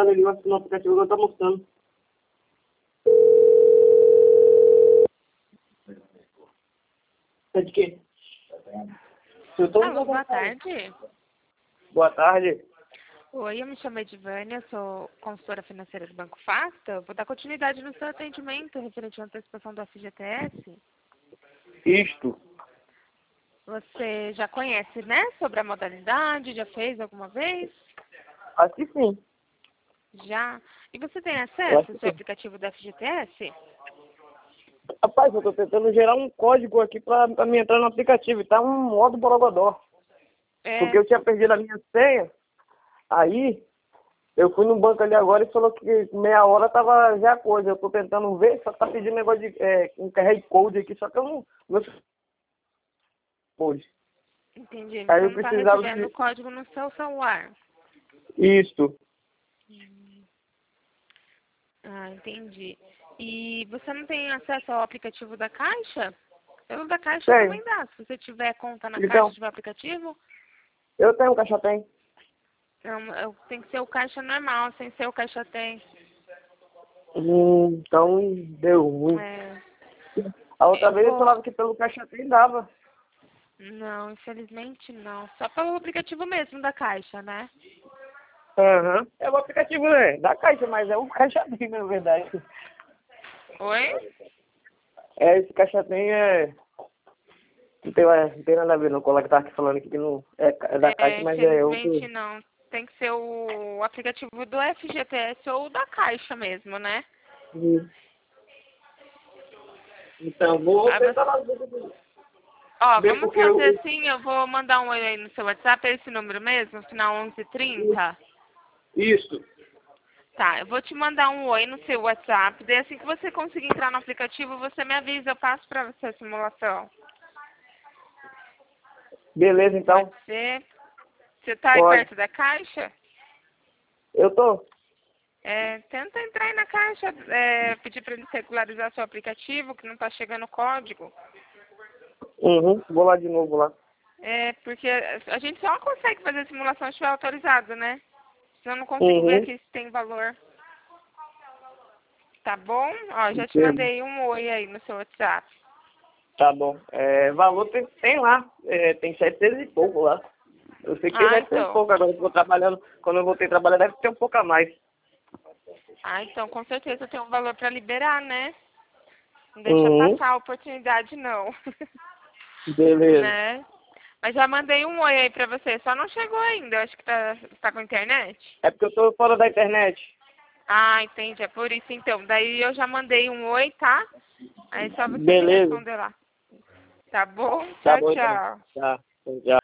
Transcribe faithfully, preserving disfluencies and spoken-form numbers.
mostrando ali, no aplicativo que eu tô mostrando. É de quê? Eu tô Alô, boa tarde. Boa tarde. Oi, eu me chamo Edvânia, sou consultora financeira do Banco Fasta. Vou dar continuidade no seu atendimento referente à antecipação do F G T S. Isto. Você já conhece, né, sobre a modalidade? Já fez alguma vez? Acho que sim. Já. E você tem Eu acesso acho ao que seu sim. aplicativo do F G T S? Rapaz, eu tô tentando gerar um código aqui pra, pra me entrar no aplicativo. E tá um modo borogodó. Porque É. eu tinha perdido a minha senha. Aí, eu fui no banco ali agora e falou que meia hora tava já coisa. Eu tô tentando ver, só tá pedindo negócio de é, um Q R Code aqui, só que eu não... Meu code. Entendi. Aí Você eu não está precisava recebendo o de... código no seu celular. Isto. Ah, entendi. E você não tem acesso ao aplicativo da Caixa? Pelo da Caixa Tenho. também dá. Se você tiver conta na Caixa Então, e tiver aplicativo, eu tenho, Caixa tem. não, eu- tem que ser o Caixa normal, sem ser o Caixa Tem. Hum, então, deu ruim. É, A outra eu vez ele vou... falava que pelo Caixa tem dava. Não, infelizmente não. Só pelo aplicativo mesmo da Caixa, né? Aham. É o aplicativo, né? Da Caixa, mas é o Caixa tem, na verdade. Oi? É, esse Caixa tem é... Não tem, é, não tem nada a ver, não. O colega que tá aqui falando aqui que não é, é da É, Caixa, mas é infelizmente outro. não. Tem que ser o aplicativo do F G T S ou da Caixa mesmo, né? Hum. Então, vou Aí você... tentar lá ver, Ó, ver vamos porque fazer eu... assim, eu vou mandar um oi aí no seu WhatsApp, é esse número mesmo, final onze trinta. Isso. Tá, eu vou te mandar um oi no seu WhatsApp, daí assim que você conseguir entrar no aplicativo, você me avisa, eu passo pra você a simulação. Beleza, Pode então. ser? Você tá aí Pode. perto da caixa? Eu tô. É, tenta entrar aí na caixa, é, pedir pra eles regularizar seu aplicativo, que não tá chegando o código. Uhum. Vou lá de novo lá. É, porque a gente só consegue fazer a simulação se estiver autorizado, né? Senão eu não consigo ver Uhum. aqui se tem valor. Tá bom? Ó, já te Entendo. mandei um oi aí no seu WhatsApp. Tá bom. É, valor tem, tem lá. É, tem setecentos e pouco lá. Eu sei que tem Ah, setecentos e então. pouco agora que eu vou trabalhando. Quando eu voltei a trabalhar deve ter um pouco a mais. Ah, então com certeza tem um valor pra liberar, né? Não deixa Uhum. passar a oportunidade, não. Beleza. Né? Mas já mandei um oi aí pra você, só não chegou ainda. Eu acho que tá, tá com internet. É porque eu tô fora da internet. Ah, entendi. É por isso então. Daí eu já mandei um oi, tá? Aí é só você me Beleza. responder lá. Tá bom? Tá Tchau, bom então. tchau. Tá. Tchau.